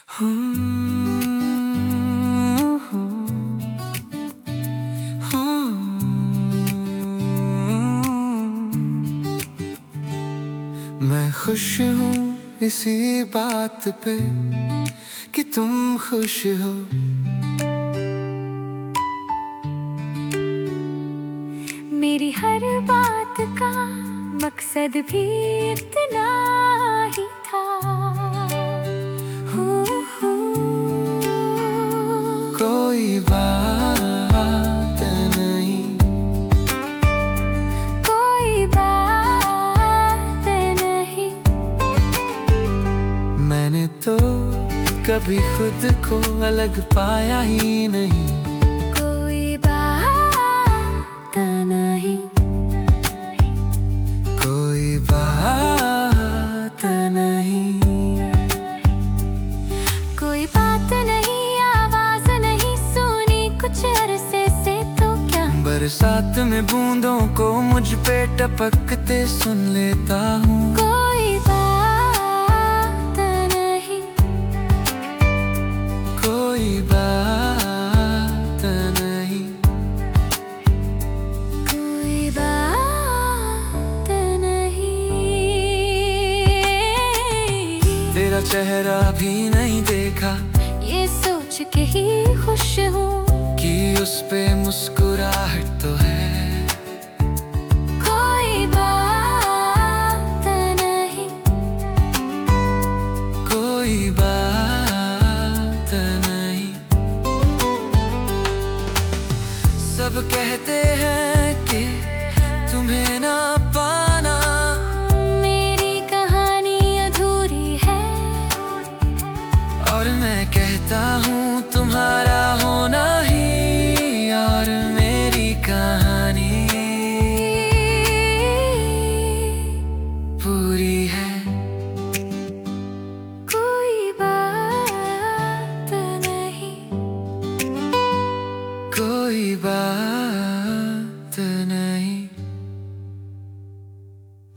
मैं खुश हूँ इसी बात पे कि तुम खुश हो। मेरी हर बात का मकसद भी इतना ही था। कोई बात नहीं, कोई बात नहीं। मैंने तो कभी खुद को अलग पाया ही नहीं। कोई बात नहीं, कोई बात नहीं, कोई बात नहीं। आवाज नहीं सुनी कुछ अरसे से तो क्या। बरसात में बूंदों को मुझ पे टपकते सुन लेता हूँ। कोई बात नहीं, कोई बात नहीं, कोई बात नहीं। तेरा चेहरा भी नहीं देखा, ये सोच के ही खुश हूँ कि उस पे मुस्कुराहट तो है। कोई बात नहीं, कोई बात नहीं। सब कहते हैं कि तुम्हें ना पाना मेरी कहानी अधूरी है। और मैं कहता हूँ तुम्हारा होना ही और मेरी कहानी पूरी है। कोई बात नहीं, कोई बात